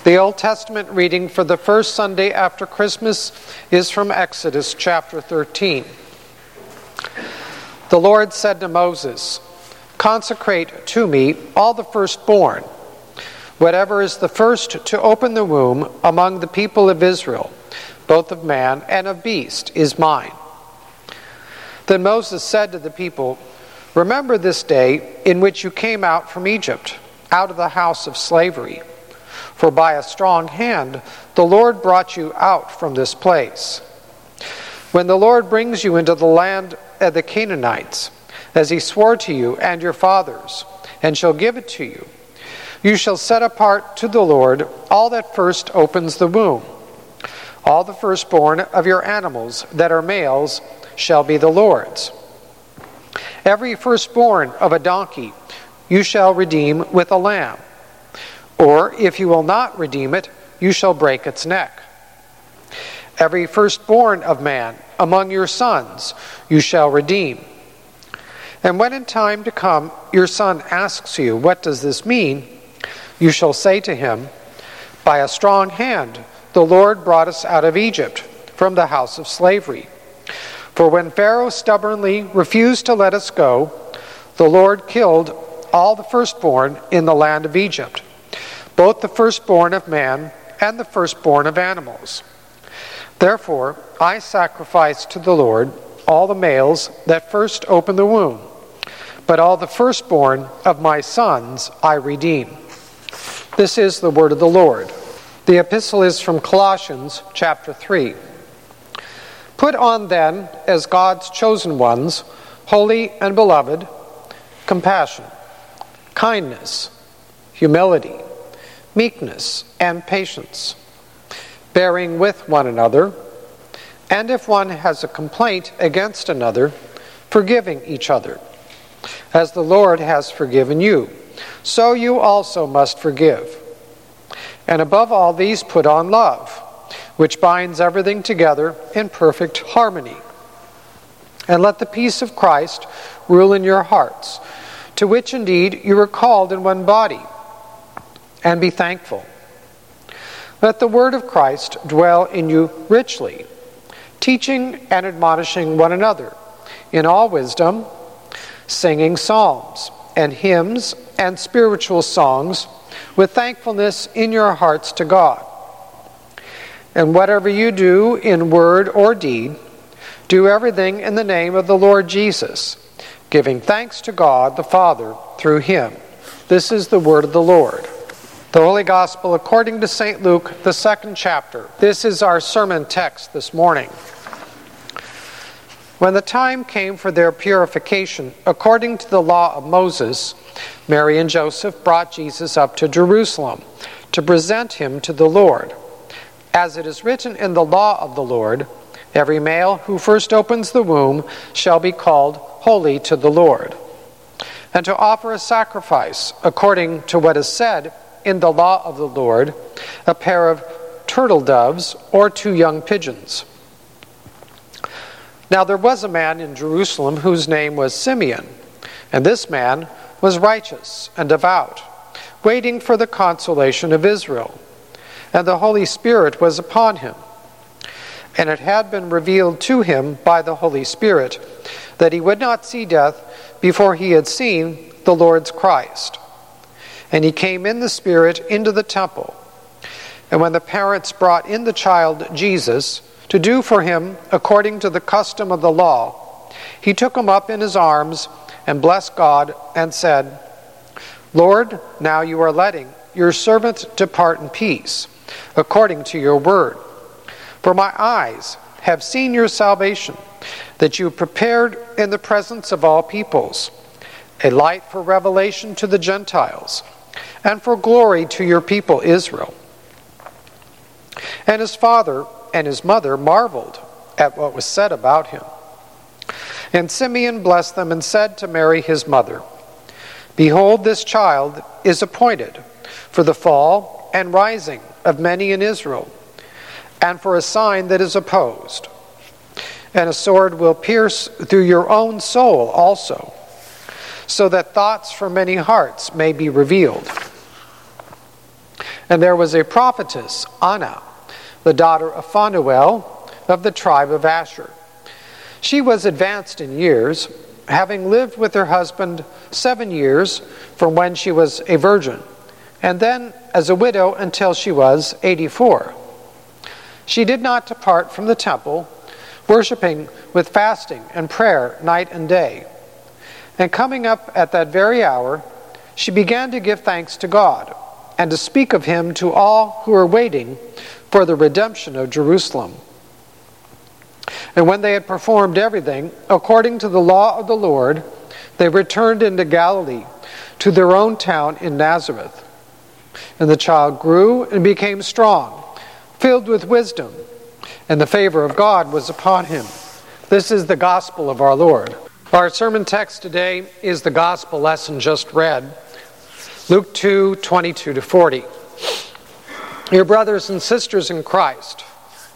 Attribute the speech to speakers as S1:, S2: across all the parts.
S1: The Old Testament reading for the first Sunday after Christmas is from Exodus chapter 13. The Lord said to Moses, "Consecrate to me all the firstborn. Whatever is the first to open the womb among the people of Israel, both of man and of beast, is mine." Then Moses said to the people, "Remember this day in which you came out from Egypt, out of the house of slavery. For by a strong hand the Lord brought you out from this place. When the Lord brings you into the land of the Canaanites, as he swore to you and your fathers, and shall give it to you, you shall set apart to the Lord all that first opens the womb. All the firstborn of your animals that are males shall be the Lord's. Every firstborn of a donkey you shall redeem with a lamb. Or if you will not redeem it, you shall break its neck. Every firstborn of man among your sons you shall redeem. And when in time to come your son asks you, 'What does this mean?' you shall say to him, 'By a strong hand the Lord brought us out of Egypt, from the house of slavery. For when Pharaoh stubbornly refused to let us go, the Lord killed all the firstborn in the land of Egypt, both the firstborn of man and the firstborn of animals. Therefore I sacrifice to the Lord all the males that first open the womb, but all the firstborn of my sons I redeem." This is the word of the Lord. The epistle is from Colossians chapter 3. "Put on then, as God's chosen ones, holy and beloved, compassion, kindness, humility, meekness, and patience, bearing with one another, and if one has a complaint against another, forgiving each other. As the Lord has forgiven you, so you also must forgive. And above all these put on love, which binds everything together in perfect harmony. And let the peace of Christ rule in your hearts, to which indeed you were called in one body, and be thankful. Let the word of Christ dwell in you richly, teaching and admonishing one another in all wisdom, singing psalms and hymns and spiritual songs with thankfulness in your hearts to God. And whatever you do in word or deed, do everything in the name of the Lord Jesus, giving thanks to God the Father through him." This is the word of the Lord. The Holy Gospel according to St. Luke, the 2nd chapter. This is our sermon text this morning. When the time came for their purification, according to the law of Moses, Mary and Joseph brought Jesus up to Jerusalem to present him to the Lord. As it is written in the law of the Lord, every male who first opens the womb shall be called holy to the Lord. And to offer a sacrifice, according to what is said in the law of the Lord, a pair of turtle doves or 2 young pigeons. Now there was a man in Jerusalem whose name was Simeon, and this man was righteous and devout, waiting for the consolation of Israel. And the Holy Spirit was upon him. And it had been revealed to him by the Holy Spirit that he would not see death before he had seen the Lord's Christ. And he came in the Spirit into the temple. And when the parents brought in the child Jesus to do for him according to the custom of the law, he took him up in his arms and blessed God and said, "Lord, now you are letting your servant depart in peace, according to your word. For my eyes have seen your salvation, that you prepared in the presence of all peoples, a light for revelation to the Gentiles, and for glory to your people Israel." And his father and his mother marveled at what was said about him. And Simeon blessed them and said to Mary his mother, "Behold, this child is appointed for the fall and rising of many in Israel, and for a sign that is opposed. And a sword will pierce through your own soul also, so that thoughts from many hearts may be revealed." And there was a prophetess, Anna, the daughter of Phanuel of the tribe of Asher. She was advanced in years, having lived with her husband 7 years from when she was a virgin, and then as a widow until she was 84. She did not depart from the temple, worshiping with fasting and prayer night and day. And coming up at that very hour, she began to give thanks to God, and to speak of him to all who were waiting for the redemption of Jerusalem. And when they had performed everything according to the law of the Lord, they returned into Galilee, to their own town in Nazareth. And the child grew and became strong, filled with wisdom, and the favor of God was upon him. This is the gospel of our Lord. Our sermon text today is the gospel lesson just read, Luke 2:22-40. Dear brothers and sisters in Christ,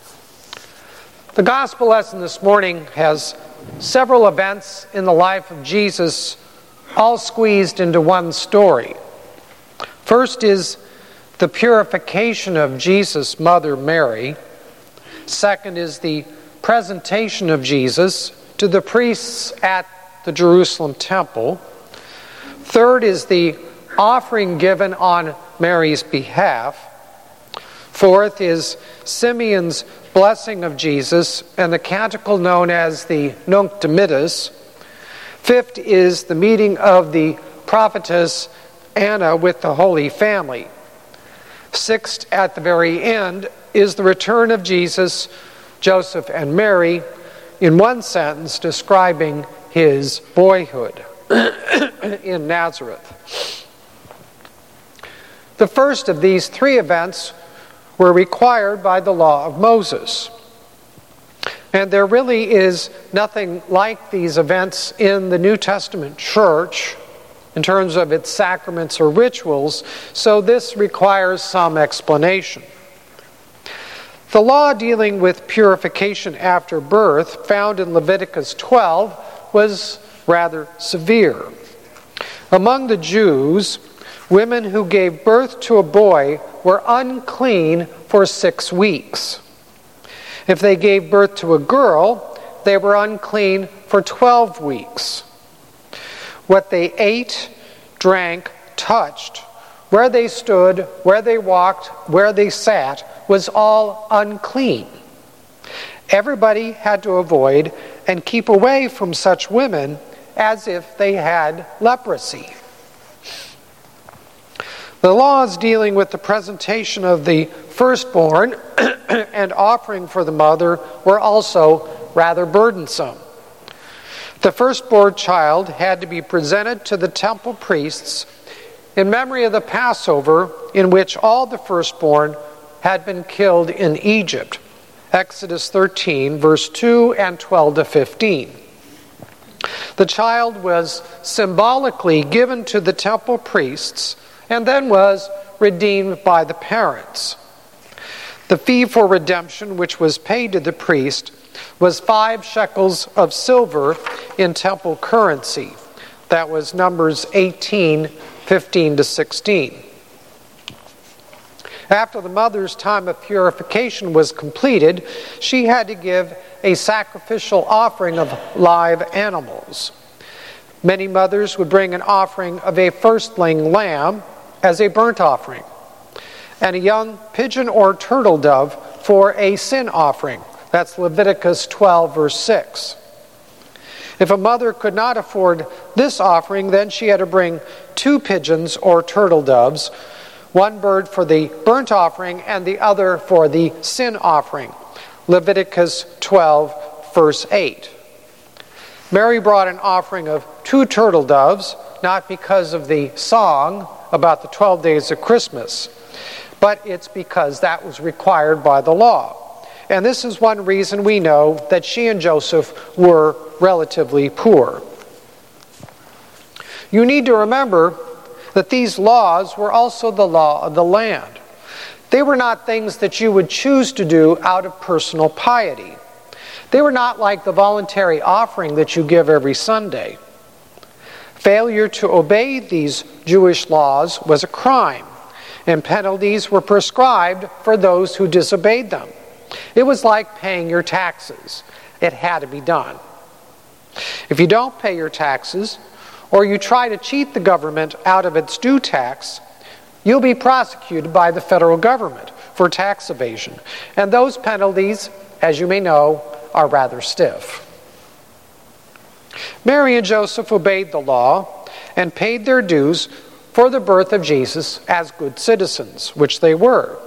S1: the gospel lesson this morning has several events in the life of Jesus, all squeezed into one story. First is the purification of Jesus' mother Mary. Second is the presentation of Jesus to the priests at the Jerusalem temple. Third is the offering given on Mary's behalf. Fourth is Simeon's blessing of Jesus and the canticle known as the Nunc Dimittis. Fifth is the meeting of the prophetess Anna with the Holy Family. Sixth, at the very end, is the return of Jesus, Joseph, and Mary, in one sentence describing his boyhood in Nazareth. The first of these three events were required by the law of Moses. And there really is nothing like these events in the New Testament church in terms of its sacraments or rituals, so this requires some explanation. The law dealing with purification after birth, found in Leviticus 12, was rather severe. Among the Jews, women who gave birth to a boy were unclean for 6 weeks. If they gave birth to a girl, they were unclean for 12 weeks. What they ate, drank, touched, where they stood, where they walked, where they sat, was all unclean. Everybody had to avoid and keep away from such women as if they had leprosy. The laws dealing with the presentation of the firstborn and offering for the mother were also rather burdensome. The firstborn child had to be presented to the temple priests in memory of the Passover in which all the firstborn had been killed in Egypt. Exodus 13, verse 2 and 12-15. The child was symbolically given to the temple priests and then was redeemed by the parents. The fee for redemption, which was paid to the priest, was 5 shekels of silver in temple currency. That was Numbers 18, 15-16. After the mother's time of purification was completed, she had to give a sacrificial offering of live animals. Many mothers would bring an offering of a firstling lamb as a burnt offering, and a young pigeon or turtle dove for a sin offering. That's Leviticus 12, verse 6. If a mother could not afford this offering, then she had to bring 2 pigeons or turtle doves, one bird for the burnt offering and the other for the sin offering. Leviticus 12, verse 8. Mary brought an offering of 2 turtle doves, not because of the song about the 12 days of Christmas, but it's because that was required by the law. And this is one reason we know that she and Joseph were relatively poor. You need to remember that these laws were also the law of the land. They were not things that you would choose to do out of personal piety. They were not like the voluntary offering that you give every Sunday. Failure to obey these Jewish laws was a crime, and penalties were prescribed for those who disobeyed them. It was like paying your taxes. It had to be done. If you don't pay your taxes, or you try to cheat the government out of its due tax, you'll be prosecuted by the federal government for tax evasion. And those penalties, as you may know, are rather stiff. Mary and Joseph obeyed the law and paid their dues for the birth of Jesus as good citizens, which they were.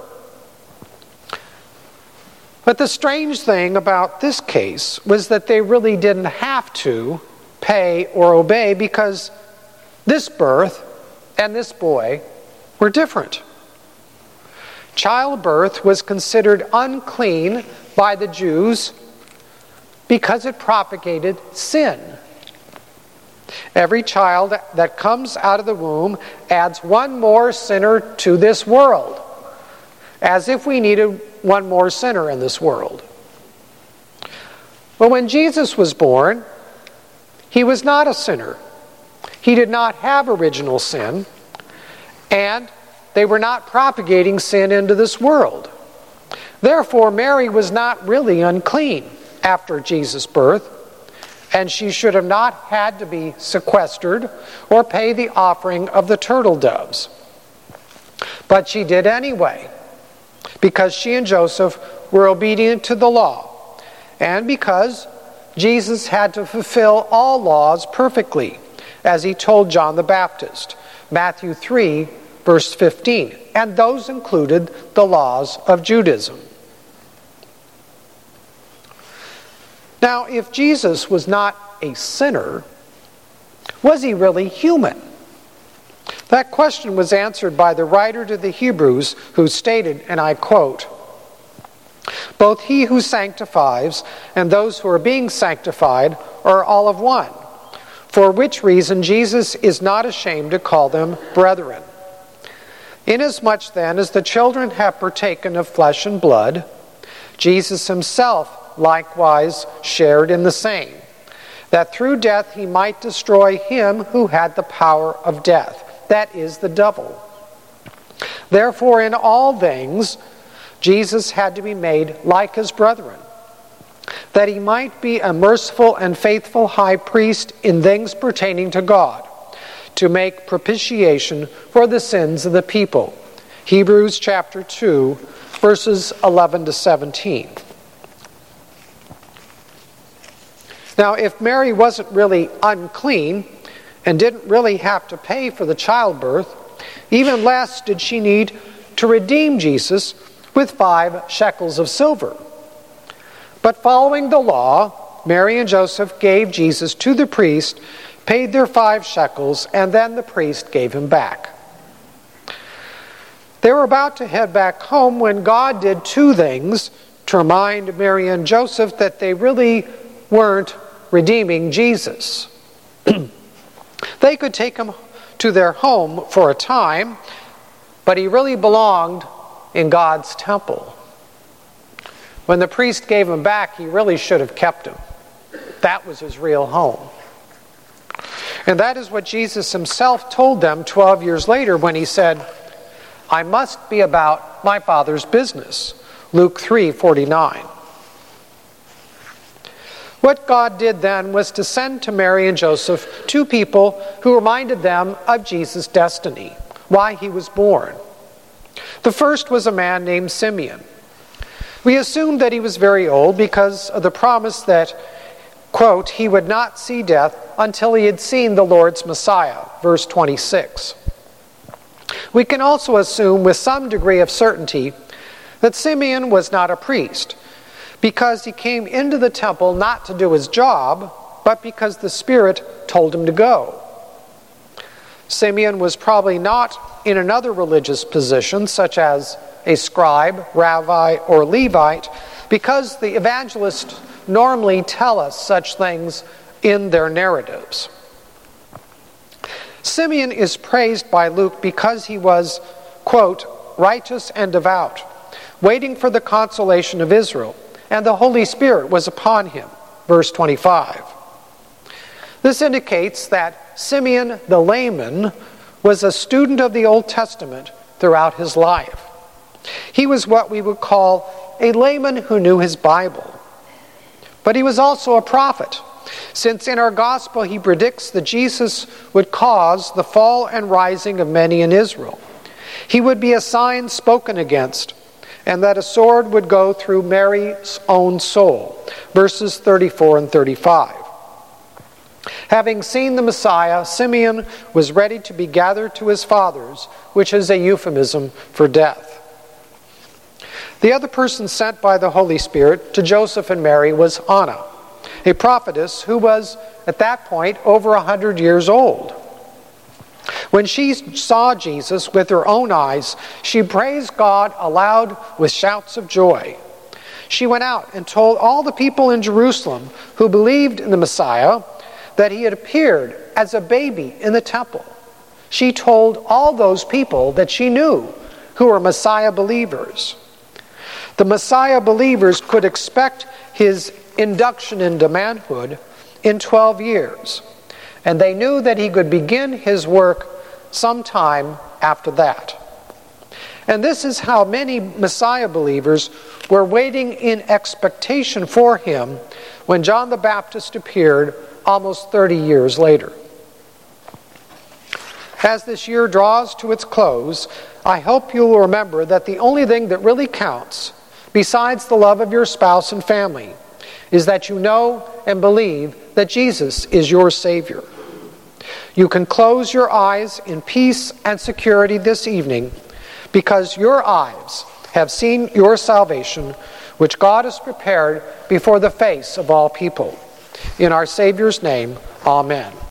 S1: But the strange thing about this case was that they really didn't have to pay or obey, because this birth and this boy were different. Childbirth was considered unclean by the Jews because it propagated sin. Every child that comes out of the womb adds one more sinner to this world, as if we needed one more sinner in this world. But when Jesus was born, he was not a sinner. He did not have original sin, and they were not propagating sin into this world. Therefore, Mary was not really unclean after Jesus' birth, and she should have not had to be sequestered or pay the offering of the turtle doves. But she did anyway, because she and Joseph were obedient to the law, and because Jesus had to fulfill all laws perfectly, as he told John the Baptist, Matthew 3, verse 15, and those included the laws of Judaism. Now, if Jesus was not a sinner, was he really human? That question was answered by the writer to the Hebrews, who stated, and I quote, "Both he who sanctifies and those who are being sanctified are all of one, for which reason Jesus is not ashamed to call them brethren. Inasmuch then as the children have partaken of flesh and blood, Jesus himself likewise shared in the same, that through death he might destroy him who had the power of death, that is, the devil. Therefore, in all things, Jesus had to be made like his brethren, that he might be a merciful and faithful high priest in things pertaining to God, to make propitiation for the sins of the people." Hebrews chapter 2, verses 11 to 17. Now, if Mary wasn't really unclean and didn't really have to pay for the childbirth, even less did she need to redeem Jesus with 5 shekels of silver. But following the law, Mary and Joseph gave Jesus to the priest, paid their 5 shekels, and then the priest gave him back. They were about to head back home when God did 2 things to remind Mary and Joseph that they really weren't redeeming Jesus. They could take him to their home for a time, but he really belonged in God's temple. When the priest gave him back, he really should have kept him. That was his real home. And that is what Jesus himself told them 12 years later when he said, "I must be about my Father's business." Luke 3:49. What God did then was to send to Mary and Joseph 2 people who reminded them of Jesus' destiny, why he was born. The first was a man named Simeon. We assumed that he was very old because of the promise that, quote, he would not see death until he had seen the Lord's Messiah, verse 26. We can also assume with some degree of certainty that Simeon was not a priest, because he came into the temple not to do his job, but because the Spirit told him to go. Simeon was probably not in another religious position, such as a scribe, rabbi, or Levite, because the evangelists normally tell us such things in their narratives. Simeon is praised by Luke because he was, quote, righteous and devout, waiting for the consolation of Israel, and the Holy Spirit was upon him, verse 25. This indicates that Simeon the layman was a student of the Old Testament throughout his life. He was what we would call a layman who knew his Bible. But he was also a prophet, since in our gospel he predicts that Jesus would cause the fall and rising of many in Israel. He would be a sign spoken against, and that a sword would go through Mary's own soul. Verses 34 and 35. Having seen the Messiah, Simeon was ready to be gathered to his fathers, which is a euphemism for death. The other person sent by the Holy Spirit to Joseph and Mary was Anna, a prophetess who was, at that point, over 100 years old. When she saw Jesus with her own eyes, she praised God aloud with shouts of joy. She went out and told all the people in Jerusalem who believed in the Messiah that he had appeared as a baby in the temple. She told all those people that she knew who were Messiah believers. The Messiah believers could expect his induction into manhood in 12 years, and they knew that he could begin his work sometime after that. And this is how many Messiah believers were waiting in expectation for him when John the Baptist appeared almost 30 years later. As this year draws to its close, I hope you will remember that the only thing that really counts, besides the love of your spouse and family, is that you know and believe that Jesus is your Savior. You can close your eyes in peace and security this evening because your eyes have seen your salvation, which God has prepared before the face of all people. In our Savior's name, amen.